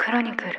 クロニクル。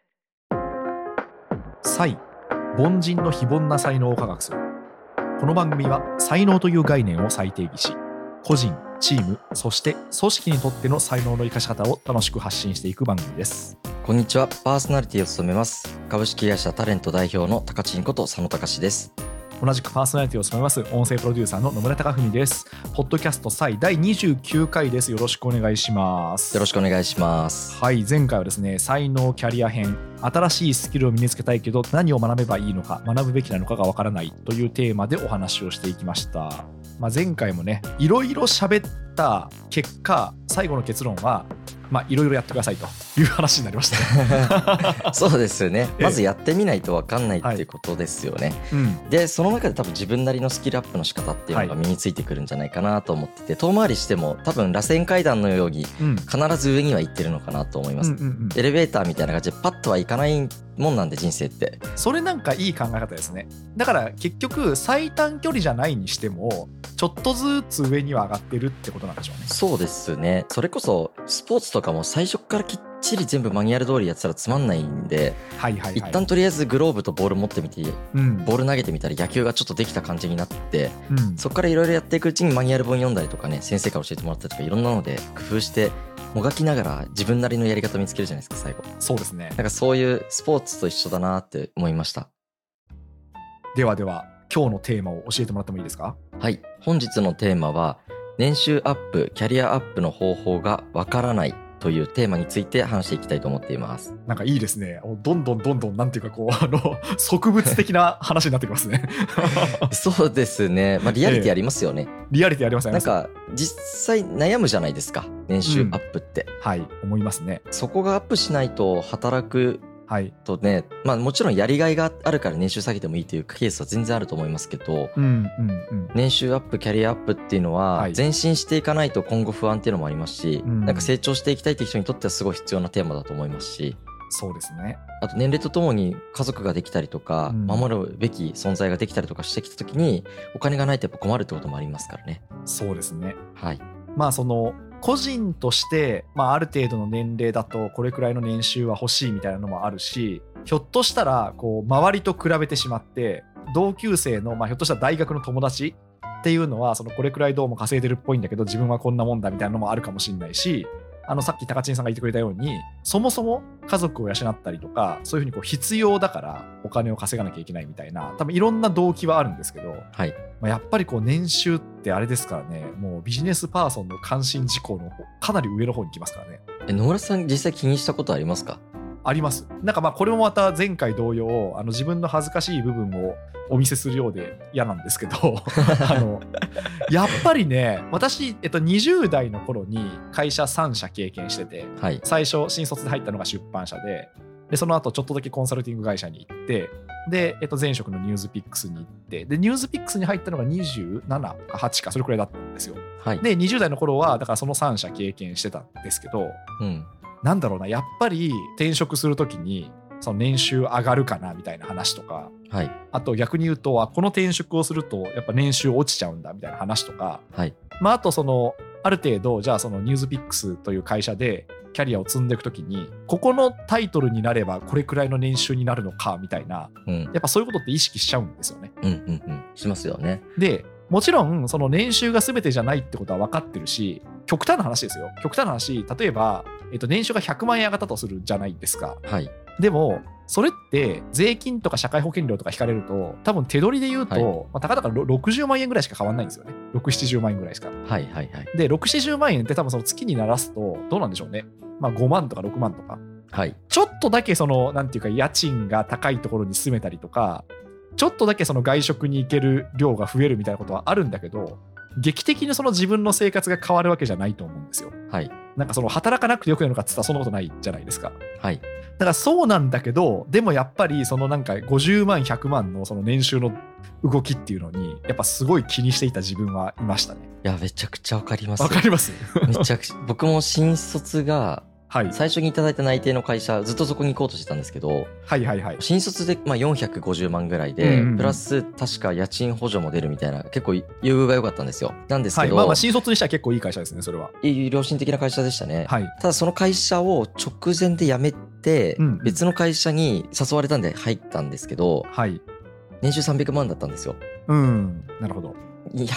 才、凡人の非凡な才能を科学する。この番組は才能という概念を再定義し、個人、チーム、そして組織にとっての才能の生かし方を楽しく発信していく番組です。 こんにちは。パーソナリティを務めます株式会社タレント代表の高知んこと佐野隆です。 同じくパーソナリティを務めます音声プロデューサーの野村貴文です。ポッドキャスト才第29回です。よろしくお願いします。 よろしくお願いします。 はい、前回はですね、才能キャリア編、新しいスキルを身につけたいけど何を学べばいいのか、学ぶべきなのかがわからないというテーマでお話をしていきました。前回もね、いろいろ喋った結果、最後の結論はいろいろやってくださいという話になりましたね。 そうですよね。まずやってみないと分かんないっていうことですよね。でその中で多分自分なりのスキルアップの仕方っていうのが身についてくるんじゃないかなと思ってて、遠回りしても多分螺旋階段のように必ず上には行ってるのかなと思います。エレベーターみたいな感じでパッとはいかないもんなんで、人生ってそれなんかいい考え方ですね。だから結局最短距離じゃないにしてもちょっとずつ上には上がってるってことなんでしょうね。 そうですね。それこそスポーツとかも最初からきっちり全部マニュアル通りやってたらつまんないんで、一旦とりあえずグローブとボール持ってみて、ボール投げてみたら野球がちょっとできた感じになって、そこからいろいろやっていくうちにマニュアル本読んだりとかね、先生から教えてもらったりとかいろんなので工夫してもがきながら自分なりのやり方見つけるじゃないですか、最後。そうですね。なんかそういうスポーツと一緒だなって思いました。 では今日のテーマを教えてもらってもいいですか？ はい、本日のテーマは年収アップ、キャリアアップの方法がわからないというテーマについて話していきたいと思っています。 なんかいいですね。どんどんなんていうか植物的な話になってきますね。 そうですね。リアリティありますよね。 リアリティありますね。 なんか実際悩むじゃないですか、年収アップって。 はい思いますね。 そこがアップしないと働くとね、もちろんやりがいがあるから年収下げてもいいというケースは全然あると思いますけど、年収アップ、キャリアアップっていうのは前進していかないと今後不安っていうのもありますし、なんか成長していきたいっていう人にとってはすごい必要なテーマだと思いますし、 そうですね。 あと年齢とともに家族ができたりとか、守るべき存在ができたりとかしてきた時にお金がないとやっぱ困るってこともありますからね。 そうですね。 はい。 その個人として、ある程度の年齢だとこれくらいの年収は欲しいみたいなのもあるし、ひょっとしたら周りと比べてしまって同級生の、ひょっとしたら大学の友達っていうのはこれくらいどうも稼いでるっぽいんだけど自分はこんなもんだみたいなのもあるかもしれないし、さっき高知さんが言ってくれたようにそもそも家族を養ったりとかそういうふうに必要だからお金を稼がなきゃいけないみたいな、多分いろんな動機はあるんですけど、やっぱり年収ってあれですからね、もうビジネスパーソンの関心事項のかなり上の方に来ますからね。 野村さん実際気にしたことありますか？ あります。なんかこれもまた前回同様自分の恥ずかしい部分をお見せするようで嫌なんですけどやっぱりね、私、20代の頃に会社3社経験してて、最初新卒で入ったのが出版社でその後ちょっとだけコンサルティング会社に行って、で、前職のニュースピックスに行って、でニュースピックスに入ったのが27か8かそれくらいだったんですよ。で20代の頃はだからその3社経験してたんですけど、なんだろうな、やっぱり転職するときにその年収上がるかなみたいな話とか、あと逆に言うとこの転職をするとやっぱ年収落ちちゃうんだみたいな話とか、あとある程度じゃあそのニュースピックスという会社でキャリアを積んでいくときにここのタイトルになればこれくらいの年収になるのかみたいな、やっぱそういうことって意識しちゃうんですよね。 しますよね。 でもちろんその年収が全てじゃないってことは分かってるし、極端な話ですよ。極端な話、例えば、年収が100万円上がったとするじゃないですか。でもそれって税金とか社会保険料とか引かれると多分手取りで言うと、たかだか60万円ぐらいしか変わんないんですよね。6、70万円ぐらいしか。で6、70万円って多分その月にならすとどうなんでしょうね。5万とか6万とか、ちょっとだけなんていうか家賃が高いところに住めたりとか、ちょっとだけ外食に行ける量が増えるみたいなことはあるんだけど、劇的に自分の生活が変わるわけじゃないと思うんですよ。なんか働かなくてよくなるのかって言ったらそんなことないじゃないですか。だからそうなんだけど、でもやっぱりなんか50万100万の年収の動きっていうのにやっぱすごい気にしていた自分はいましたね。 いやめちゃくちゃわかります。 わかります。 めちゃくちゃ僕も新卒が最初にいただいた内定の会社ずっとそこに行こうとしてたんですけど、新卒で450万ぐらいで、プラス確か家賃補助も出るみたいな結構優遇が良かったんですよ。なんですけど、 新卒にしては結構いい会社ですね。それはいい良心的な会社でしたね。ただその会社を直前で辞めて、別の会社に誘われたんで入ったんですけど、年収300万だったんですよ。 なるほど。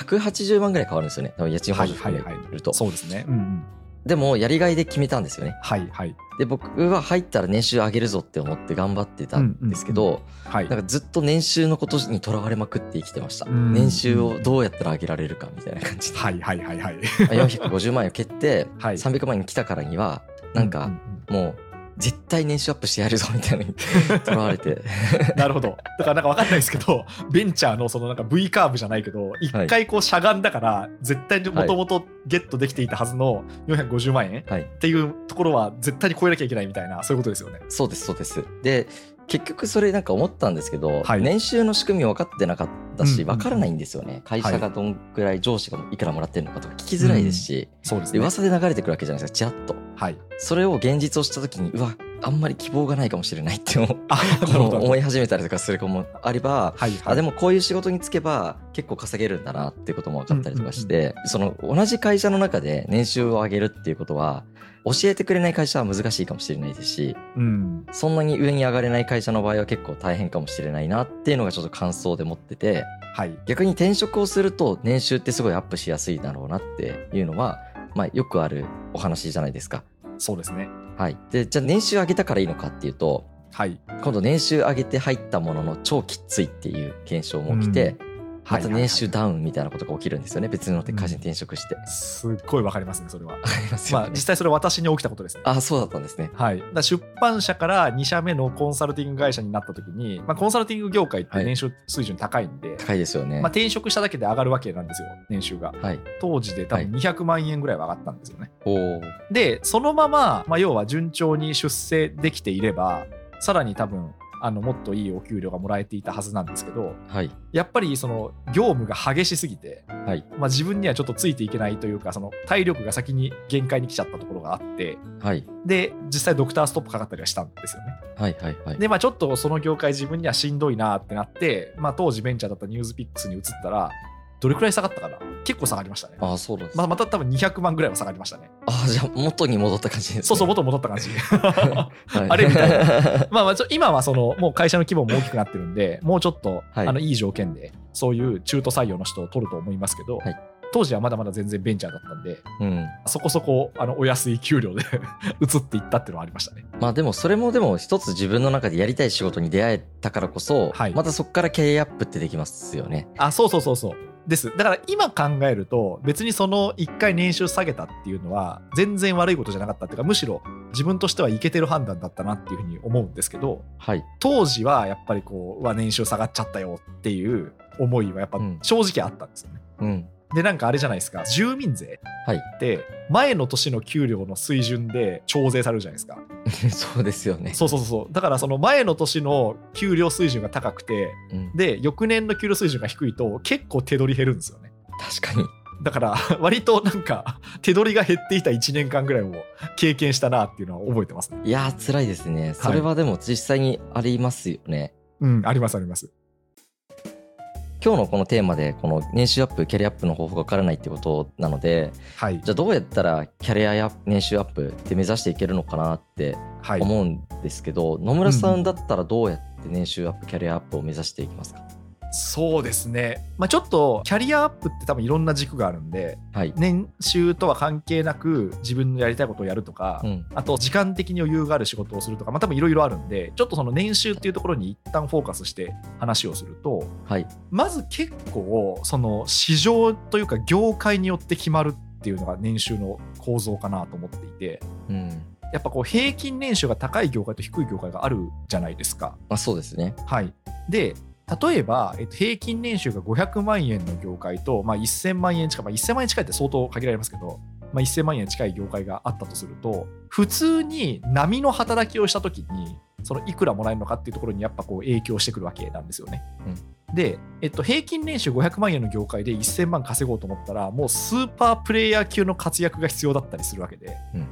180万ぐらい変わるんですよね。家賃補助含めると。 そうですね。 でもやりがいで決めたんですよね。で僕は入ったら年収上げるぞって思って頑張ってたんですけど、なんかずっと年収のことにとらわれまくって生きてました。年収をどうやったら上げられるかみたいな感じで、450万円を蹴って300万円来たからにはなんかもう絶対年収アップしてやるぞみたいなにとらわれてなるほど。だからなんか分かんないですけど、ベンチャーのそのなんか V カーブじゃないけど、一回こうしゃがんだから絶対にもともとゲットできていたはずの450万円っていうところは絶対に超えなきゃいけないみたいな、そういうことですよね。 そうですそうです。で結局それなんか思ったんですけど、年収の仕組み分かってなかったし分からないんですよね。会社がどんくらい、上司がいくらもらってるのかとか聞きづらいですし、噂で流れてくるわけじゃないですか、ちらっと。それを現実をした時にあんまり希望がないかもしれないって思い始めたりとかする子もあれば、でもこういう仕事に就けば結構稼げるんだなっていうことも分かったりとかして、その同じ会社の中で年収を上げるっていうことは教えてくれない会社は難しいかもしれないですし、そんなに上に上がれない会社の場合は結構大変かもしれないなっていうのがちょっと感想で持ってて、逆に転職をすると年収ってすごいアップしやすいだろうなっていうのは、よくあるお話じゃないですか。 そうですね。 でじゃあ年収上げたからいいのかっていうと、今度年収上げて入ったものの超きついっていう現象も起きて、また年収ダウンみたいなことが起きるんですよね。別の会社に転職して、 すっごいわかりますね、それは。 わかりますよね。 実際それ私に起きたことですね。 そうだったんですね。 だ出版社から2社目のコンサルティング会社になった時に、コンサルティング業界って年収水準高いんで、 高いですよね。 転職しただけで上がるわけなんですよ、年収が。当時で多分200万円ぐらいは上がったんですよね。でそのまま、要は順調に出世できていればさらに多分もっといいお給料がもらえていたはずなんですけど、やっぱりその業務が激しすぎて、自分にはちょっとついていけないというか、その体力が先に限界に来ちゃったところがあって、で実際ドクターストップかかったりはしたんですよね。でちょっとその業界自分にはしんどいなってなって、当時ベンチャーだったニュースピックスに移ったらどれくらい下がったかな、結構下がりましたね。 そうなんです。 また多分200万ぐらいは下がりましたね。 じゃあ元に戻った感じですね。 そう元に戻った感じあれみたいな今はそのもう会社の規模も大きくなってるんで、もうちょっと、いい条件でそういう中途採用の人を取ると思いますけど、当時はまだまだ全然ベンチャーだったんで、そこそこお安い給料で移っていったっていうのはありましたね。 でもそれも一つ自分の中でやりたい仕事に出会えたからこそ、またそこからキャリアアップってできますよね。そうです。だから今考えると別にその1回年収下げたっていうのは全然悪いことじゃなかったっていうか、むしろ自分としてはいけてる判断だったなっていうふうに思うんですけど、当時はやっぱり年収下がっちゃったよっていう思いはやっぱ正直あったんですよね。でなんかあれじゃないですか、住民税って前の年の給料の水準で徴税されるじゃないですかそうですよね。 だからその前の年の給料水準が高くて、で翌年の給料水準が低いと結構手取り減るんですよね。 確かに。 だから割となんか手取りが減っていた1年間ぐらいを経験したなっていうのは覚えてますね。 いやー辛いですね。それはでも実際にありますよね。 ありますあります。 今日のこのテーマでこの年収アップキャリアアップの方法が分からないってことなので、じゃあどうやったらキャリアや年収アップって目指していけるのかなって思うんですけど、野村さんだったらどうやって年収アップキャリアアップを目指していきますか？ そうですね、ちょっとキャリアアップって多分いろんな軸があるんで、年収とは関係なく自分のやりたいことをやるとか、あと時間的に余裕がある仕事をするとか、多分いろいろあるんで、ちょっとその年収っていうところに一旦フォーカスして話をすると、まず結構その市場というか業界によって決まるっていうのが年収の構造かなと思っていて、やっぱ平均年収が高い業界と低い業界があるじゃないですか。 そうですね。 で例えば、平均年収が500万円の業界と、1000万円近い、1000万円近いって相当限られますけど、1000万円近い業界があったとすると、普通に波の働きをした時にそのいくらもらえるのかっていうところにやっぱ影響してくるわけなんですよね。で、平均年収500万円の業界で1000万稼ごうと思ったら、もうスーパープレイヤー級の活躍が必要だったりするわけで、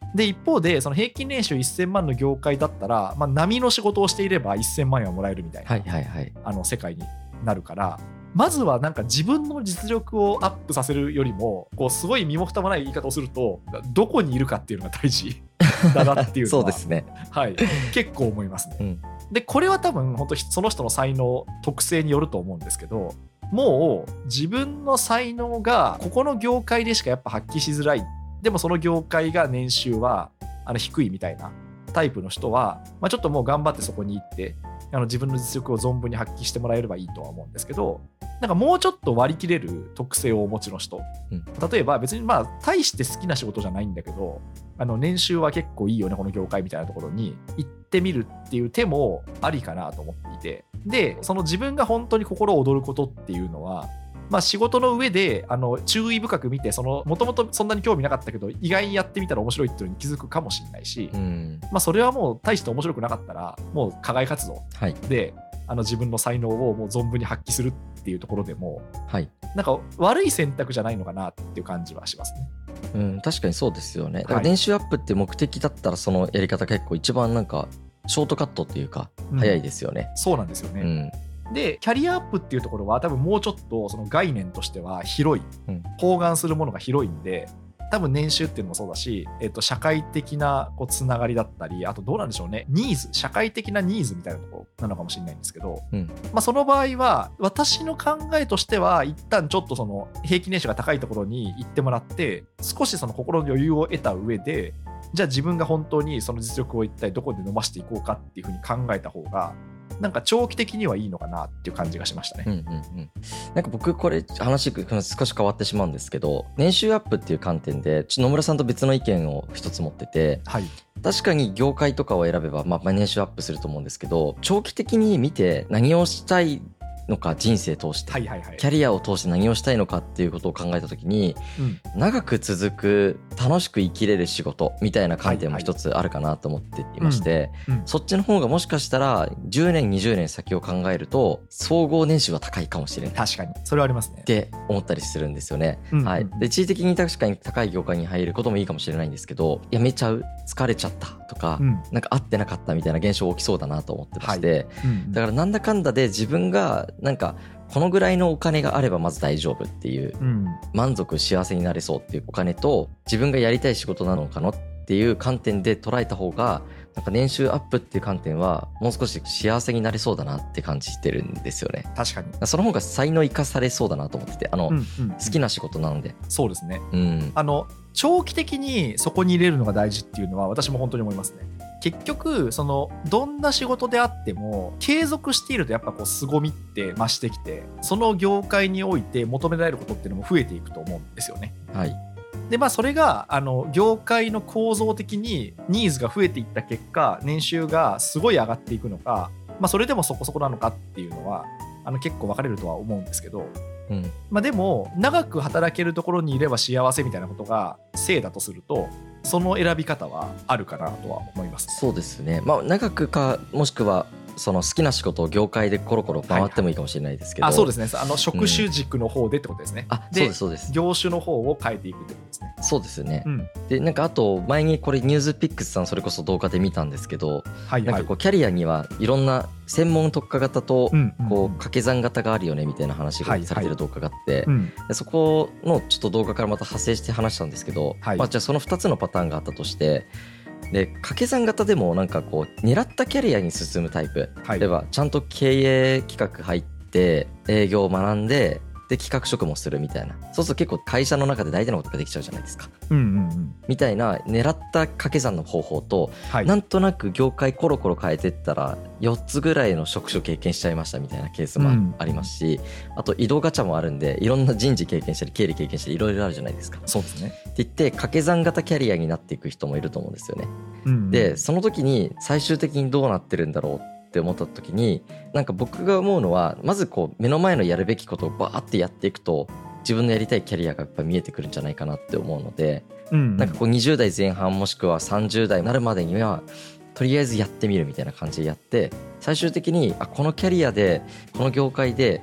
で一方でその平均年収1000万の業界だったら、波の仕事をしていれば1000万円はもらえるみたいな、世界になるから、まずはなんか自分の実力をアップさせるよりもこうすごい身も蓋もない言い方をするとどこにいるかっていうのが大事だなっていうのはそうですね、 はい、結構思いますね。でこれは多分本当その人の才能特性によると思うんですけど、もう自分の才能がここの業界でしかやっぱ発揮しづらい、でもその業界が年収は低いみたいなタイプの人は、ちょっともう頑張ってそこに行って自分の実力を存分に発揮してもらえればいいとは思うんですけど、なんかもうちょっと割り切れる特性をお持ちの人、例えば別に大して好きな仕事じゃないんだけど年収は結構いいよねこの業界みたいなところに行ってみるっていう手もありかなと思っていて、でその自分が本当に心躍ることっていうのは、仕事の上で注意深く見てもともとそんなに興味なかったけど意外にやってみたら面白いっていうのに気づくかもしれないし、それはもう大して面白くなかったらもう課外活動で、自分の才能をもう存分に発揮するっていうところでも、なんか悪い選択じゃないのかなっていう感じはしますね。 確かにそうですよね。だから年収アップって目的だったらそのやり方結構一番なんかショートカットっていうか早いですよね。 そうなんですよね。でキャリアアップっていうところは多分もうちょっとその概念としては広い、包含するものが広いんで、多分年収っていうのもそうだし、社会的なつながりだったり、あとどうなんでしょうね、ニーズ、社会的なニーズみたいなところなのかもしれないんですけど、その場合は私の考えとしては一旦ちょっとその平均年収が高いところに行ってもらって少しその心の余裕を得た上で、じゃあ自分が本当にその実力を一体どこで伸ばしていこうかっていうふうに考えた方がなんか長期的にはいいのかなっていう感じがしましたね。 なんか僕これ話少し変わってしまうんですけど、年収アップっていう観点で野村さんと別の意見を一つ持ってて、確かに業界とかを選べば年収アップすると思うんですけど、長期的に見て何をしたいのか、人生通して、キャリアを通して何をしたいのかっていうことを考えた時に、長く続く楽しく生きれる仕事みたいな観点も一つあるかなと思っていまして、そっちの方がもしかしたら10年20年先を考えると総合年収は高いかもしれない。 確かにそれはありますねって思ったりするんですよね。で一時的に確かに高い業界に入ることもいいかもしれないんですけど、辞めちゃう、疲れちゃったとか、なんか合ってなかったみたいな現象起きそうだなと思ってまして、だからなんだかんだで自分がなんかこのぐらいのお金があればまず大丈夫っていう、満足幸せになれそうっていうお金と、自分がやりたい仕事なのかなっていう観点で捉えた方が、なんか年収アップっていう観点はもう少し幸せになれそうだなって感じてるんですよね。 確かにその方が才能生かされそうだなと思ってて、好きな仕事なので。 そうですね、長期的にそこに入れるのが大事っていうのは私も本当に思いますね。結局そのどんな仕事であっても継続しているとやっぱ凄みって増してきて、その業界において求められることっていうのも増えていくと思うんですよね。でそれが業界の構造的にニーズが増えていった結果年収がすごい上がっていくのか、それでもそこそこなのかっていうのは結構分かれるとは思うんですけど、でも長く働けるところにいれば幸せみたいなことが正だとすると、その選び方はあるかなとは思います。 そうですね、長くかもしくはその好きな仕事を業界でコロコロ回ってもいいかもしれないですけど、 そうですね、職種軸の方でってことですね。 そうです。 業種の方を変えていくってことですね。 そうですね、でなんかあと前にこれニュースピックスさんそれこそ動画で見たんですけど、なんかキャリアにはいろんな専門特化型と掛け算型があるよねみたいな話がされてる動画があって、そこのちょっと動画からまた派生して話したんですけど、じゃあその2つのパターンがあったとして、で掛け算型でもなんか狙ったキャリアに進むタイプ、例えばちゃんと経営企画入って営業を学んで企画職もするみたいな、そうすると結構会社の中で大体のことができちゃうじゃないですか、みたいな狙った掛け算の方法と、なんとなく業界コロコロ変えてったら4つぐらいの職種経験しちゃいましたみたいなケースもありますし、あと移動ガチャもあるんでいろんな人事経験したり経理経験したりいろいろあるじゃないですか。 そうですねって言って掛け算型キャリアになっていく人もいると思うんですよね。でその時に最終的にどうなってるんだろうって思った時に、なんか僕が思うのは、まず目の前のやるべきことをバーってやっていくと自分のやりたいキャリアがやっぱ見えてくるんじゃないかなって思うので、なんか20代前半もしくは30代になるまでにはとりあえずやってみるみたいな感じでやって、最終的にこのキャリアでこの業界で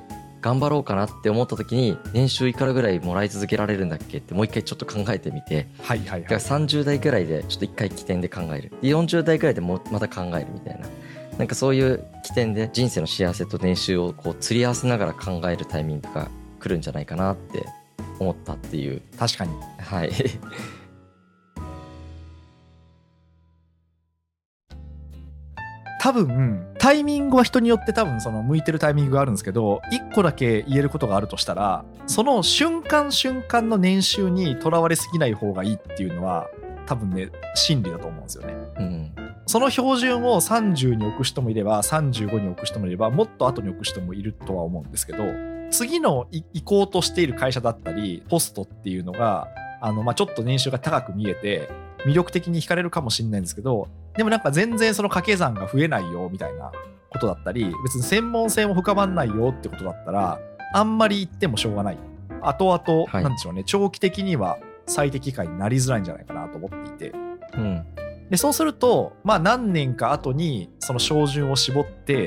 頑張ろうかなって思った時に年収いくらぐらいもらい続けられるんだっけってもう一回ちょっと考えてみて、 はいはいはい、 だから30代ぐらいでちょっと一回起点で考える、で40代ぐらいでもまた考えるみたいな、なんかそういう起点で人生の幸せと年収をこう釣り合わせながら考えるタイミングが来るんじゃないかなって思ったっていう。 確かに、 はい多分タイミングは人によって多分その向いてるタイミングがあるんですけど、1個だけ言えることがあるとしたら、その瞬間瞬間の年収にとらわれすぎない方がいいっていうのは多分ね真理だと思うんですよね、うん、その標準を30に置く人もいれば35に置く人もいればもっと後に置く人もいるとは思うんですけど、次の行こうとしている会社だったりポストっていうのがちょっと年収が高く見えて魅力的に惹かれるかもしれないんですけど、でもなんか全然その掛け算が増えないよみたいなことだったり、別に専門性も深まんないよってことだったらあんまり言ってもしょうがない。後々、なんでしょうね、長期的には最適解になりづらいんじゃないかなと思っていて、うん、でそうすると何年か後にその照準を絞って、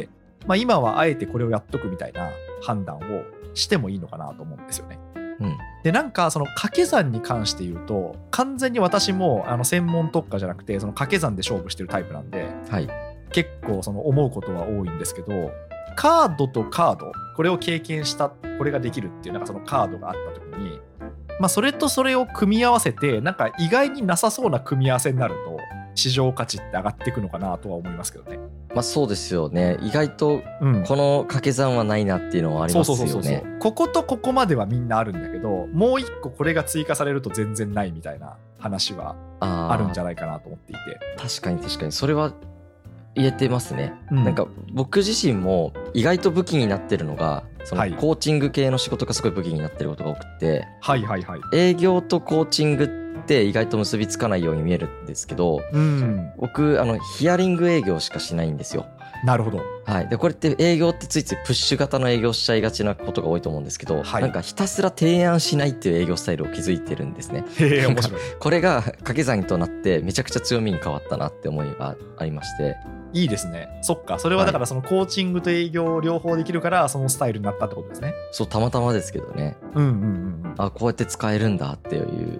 今はあえてこれをやっとくみたいな判断をしてもいいのかなと思うんですよね。うん、でなんかその掛け算に関して言うと完全に私も専門特化じゃなくてその掛け算で勝負してるタイプなんで、はい、結構その思うことは多いんですけど、カードとカードこれを経験したこれができるっていうなんかそのカードがあった時に、それとそれを組み合わせてなんか意外になさそうな組み合わせになると市場価値って上がっていくのかなとは思いますけどね。 そうですよね。意外とこの掛け算はないなっていうのはありますよね。 こことここまではみんなあるんだけど、もう一個これが追加されると全然ないみたいな話はあるんじゃないかなと思っていて。 確かにそれは言えてますね、なんか僕自身も意外と武器になってるのがそのコーチング系の仕事がすごい武器になってることが多くて、はいはいはい、営業とコーチングって意外と結びつかないように見えるんですけど、僕ヒアリング営業しかしないんですよ。 なるほど、 はい、でこれって営業ってついついプッシュ型の営業しちゃいがちなことが多いと思うんですけど、はい、なんかひたすら提案しないっていう営業スタイルを築いてるんですね。面白い。これが掛け算となってめちゃくちゃ強みに変わったなって思いがありまして。 いいですね。そっか、それはだからそのコーチングと営業両方できるからそのスタイルになったってことですね。 そう、たまたまですけどね。こうやって使えるんだっていう、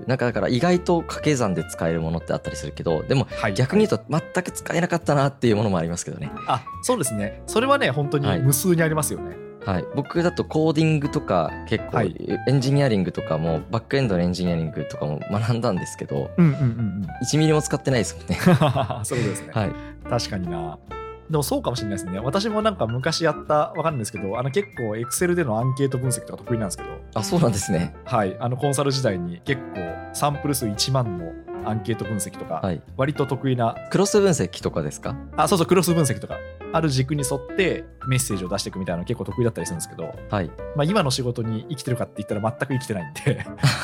なんかだから意外と掛け算で使えるものってあったりするけど、でも逆に言うと全く使えなかったなっていうものもありますけどね。 そうですね。それはね本当に無数にありますよね。 はい、僕だとコーディングとか結構エンジニアリングとかもバックエンドのエンジニアリングとかも学んだんですけど、1ミリも使ってないですもんね。 そうですね、はい、確かにな。でもそうかもしれないですね。私もなんか昔やったわかんないですけど結構エクセルでのアンケート分析とか得意なんですけど。 そうなんですね。 はい、コンサル時代に結構サンプル数1万のアンケート分析とか、割と得意な。 クロス分析とかですか？ そうクロス分析とかある軸に沿ってメッセージを出していくみたいなの結構得意だったりするんですけど、はい、今の仕事に生きてるかって言ったら全く生きてないんで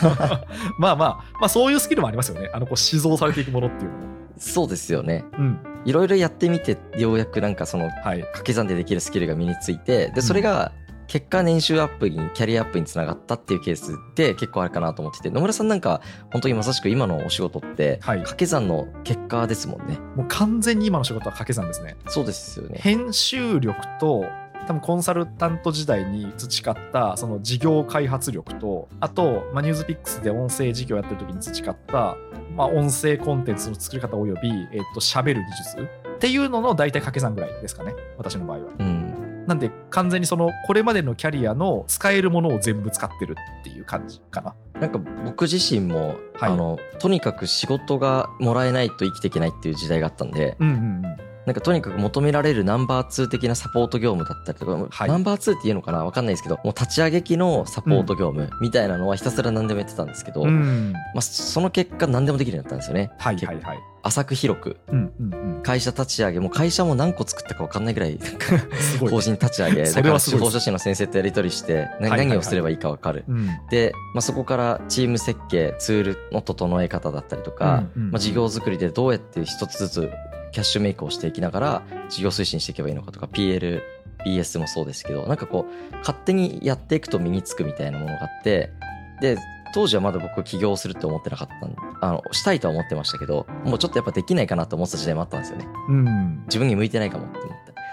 そういうスキルもありますよね。こう試造されていくものっていうのも。 そうですよね。いろいろやってみてようやくなんかその掛け算でできるスキルが身について、でそれが結果年収アップにキャリアアップにつながったっていうケースって結構あるかなと思ってて、野村さんなんか本当にまさしく今のお仕事って掛け算の結果ですもんね。 もう完全に今の仕事は掛け算ですね。 そうですよね。 編集力と多分コンサルタント時代に培ったその事業開発力と、あとニュースピックスで音声事業やってる時に培った音声コンテンツの作り方および喋る技術っていうのの大体掛け算ぐらいですかね、私の場合は。なんで完全にそのこれまでのキャリアの使えるものを全部使ってるっていう感じかな。 なんか僕自身も、とにかく仕事がもらえないと生きていけないっていう時代があったんで、なんかとにかく求められるナンバー2的なサポート業務だったりとか、ナンバー2っていうのかな分かんないですけど、もう立ち上げ期のサポート業務みたいなのはひたすら何でもやってたんですけど、その結果何でもできるようになったんですよね。浅く広く、会社立ち上げ、もう会社も何個作ったか分かんないぐらい法人立ち上げだから司法書士の先生とやり取りして何をすればいいか分かる。で、そこからチーム設計、ツールの整え方だったりとか、事業作りでどうやって一つずつキャッシュメイクをしていきながら事業推進していけばいいのかとか、 PL、BS もそうですけど、なんかこう勝手にやっていくと身につくみたいなものがあって、で当時はまだ僕起業するって思ってなかったしたいとは思ってましたけど、もうちょっとやっぱできないかなと思ってた時代もあったんですよね。自分に向いてないかもって思って。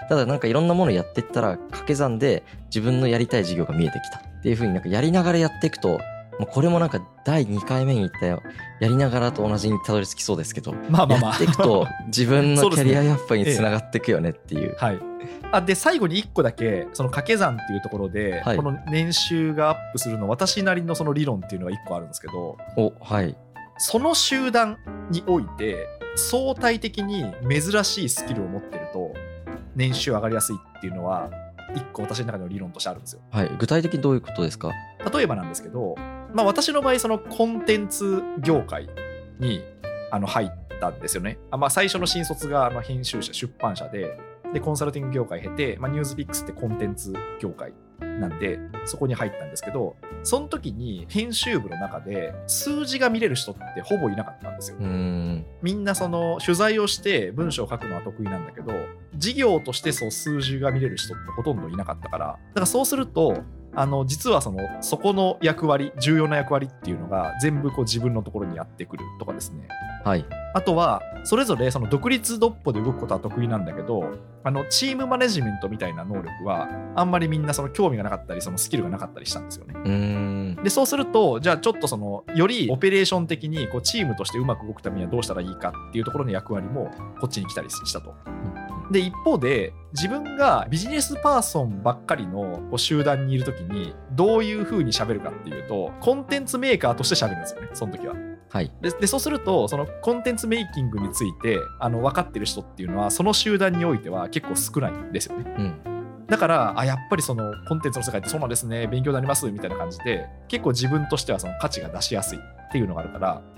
ただなんかいろんなものやっていったら掛け算で自分のやりたい授業が見えてきたっていう風になんかやりながらやっていくと、もうこれもなんか第2回目に言ったよ、やりながらと同じにたどり着きそうですけど、やっていくと自分のキャリアアップにつながっていくよねっていう。 はい。で最後に1個だけその掛け算っていうところで、この年収がアップするの私なりのその理論っていうのが1個あるんですけど、その集団において相対的に珍しいスキルを持ってると年収上がりやすいっていうのは1個私の中の理論としてあるんですよ。 具体的にどういうことですか？ 例えばなんですけど、私の場合そのコンテンツ業界に入ったんですよね。最初の新卒が編集者出版社でコンサルティング業界経て、ニュースピックスってコンテンツ業界なんでそこに入ったんですけど、その時に編集部の中で数字が見れる人ってほぼいなかったんですよ。みんなその取材をして文章を書くのは得意なんだけど、事業としてそう数字が見れる人ってほとんどいなかったから、だからそうすると実はそこの役割、重要な役割っていうのが全部自分のところにやってくるとかですね。あとはそれぞれその独立独歩で動くことは得意なんだけど、チームマネジメントみたいな能力はあんまりみんなその興味がなかったりそのスキルがなかったりしたんですよね。でそうすると、じゃあちょっとよりオペレーション的にチームとしてうまく動くためにはどうしたらいいかっていうところの役割もこっちに来たりしたと。で一方で自分がビジネスパーソンばっかりの集団にいるときにどういう風に喋るかっていうと、コンテンツメーカーとして喋るんですよね、その時は。でそうするとそのコンテンツメイキングについて分かってる人っていうのはその集団においては結構少ないんですよね。だからやっぱりそのコンテンツの世界ってそうなんですね、勉強になりますみたいな感じで結構自分としてはその価値が出しやすいっていうのがあるから、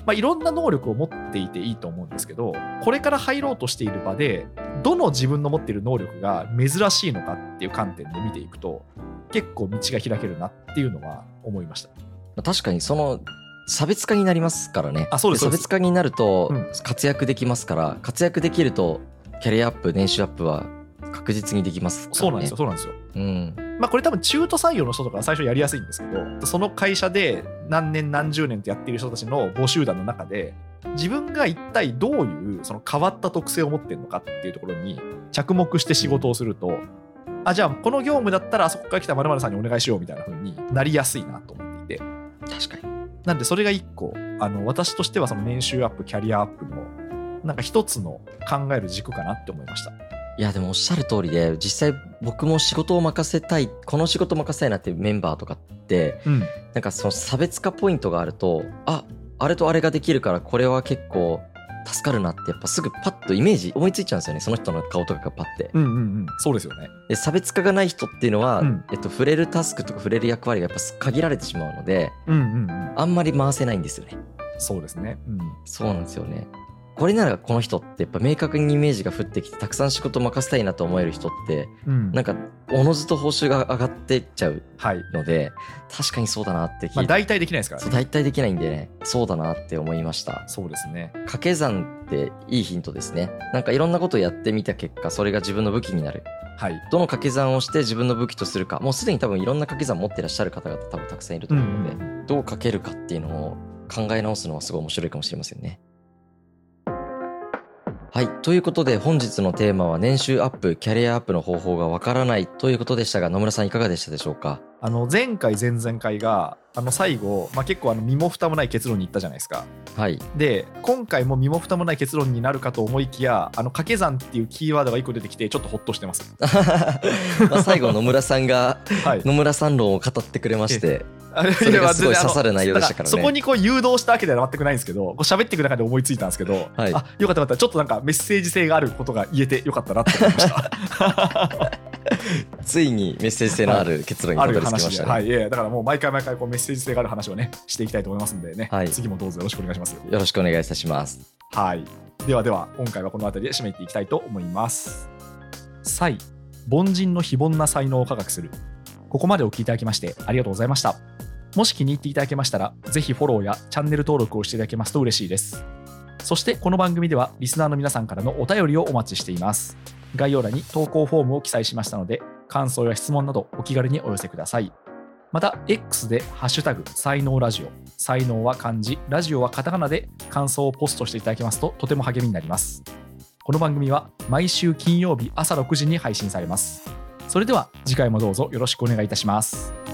いろんな能力を持っていていいと思うんですけど、これから入ろうとしている場でどの自分の持っている能力が珍しいのかっていう観点で見ていくと結構道が開けるなっていうのは思いました。 確かにその差別化になりますからね。 そうです。 差別化になると活躍できますから、活躍できるとキャリアアップ、年収アップは確実にできますからね。 そうなんですよ。これ多分中途採用の人とか最初やりやすいんですけど、その会社で何年何十年とやっている人たちの募集団の中で自分が一体どういうその変わった特性を持ってるのかっていうところに着目して仕事をすると、じゃあこの業務だったらあそこから来た〇〇さんにお願いしようみたいな風になりやすいなと思っていて。 確かに。 なんでそれが一個私としてはその年収アップ、キャリアアップのなんか一つの考える軸かなって思いました。 いやでもおっしゃる通りで、実際僕も仕事を任せたい、この仕事を任せたいなっていうメンバーとかって、なんかその差別化ポイントがあると、あれとあれができるからこれは結構助かるなってやっぱすぐパッとイメージ思いついちゃうんですよね、その人の顔とかがパッて。 そうですよね。 で差別化がない人っていうのは、触れるタスクとか触れる役割がやっぱ限られてしまうので、あんまり回せないんですよね。 そうですね。 そうなんですよね。これならこの人ってやっぱ明確にイメージが降ってきてたくさん仕事を任せたいなと思える人って、なんかおのずと報酬が上がっていっちゃうので、確かにそうだなって聞いて、 代替できないですからね。 代替できないんでね、そうだなって思いました。 そうですね。 掛け算っていいヒントですね。なんかいろんなことをやってみた結果、それが自分の武器になる。どの掛け算をして自分の武器とするか、もうすでに多分いろんな掛け算持ってらっしゃる方々多分たくさんいると思うので、どう掛けるかっていうのを考え直すのはすごい面白いかもしれませんね。はい。ということで本日のテーマは年収アップ、キャリアアップの方法がわからないということでしたが、野村さんいかがでしたでしょうか？ 前回前々回が最後、結構身も蓋もない結論にいったじゃないですか。で今回も身も蓋もない結論になるかと思いきや掛け算っていうキーワードが1個出てきてちょっとホッとしてます。 最後野村さんが野村さん論を語ってくれまして、それがすごい刺さる内容でしたからね。 そこに誘導したわけでは全くないんですけど、喋っていく中で思いついたんですけど、よかったよかった、ちょっとなんかメッセージ性があることが言えてよかったなって思いましたついにメッセージ性のある結論にたどり着きましたね。 だからもう毎回こうメッセージ性がある話をねしていきたいと思いますんでね、次もどうぞよろしくお願いします。 よろしくお願いいたします。 では今回はこの辺りで締めていきたいと思います。才、凡人の非凡な才能を科学する。ここまでお聞きいただきましてありがとうございました。もし気に入っていただけましたら、ぜひフォローやチャンネル登録をしていただけますと嬉しいです。そしてこの番組ではリスナーの皆さんからのお便りをお待ちしています。概要欄に投稿フォームを記載しましたので、感想や質問などお気軽にお寄せください。また X でハッシュタグ才能ラジオ、才能は漢字、ラジオはカタカナで感想をポストしていただけますととても励みになります。 この番組は毎週金曜日朝6時に配信されます。それでは次回もどうぞよろしくお願いいたします。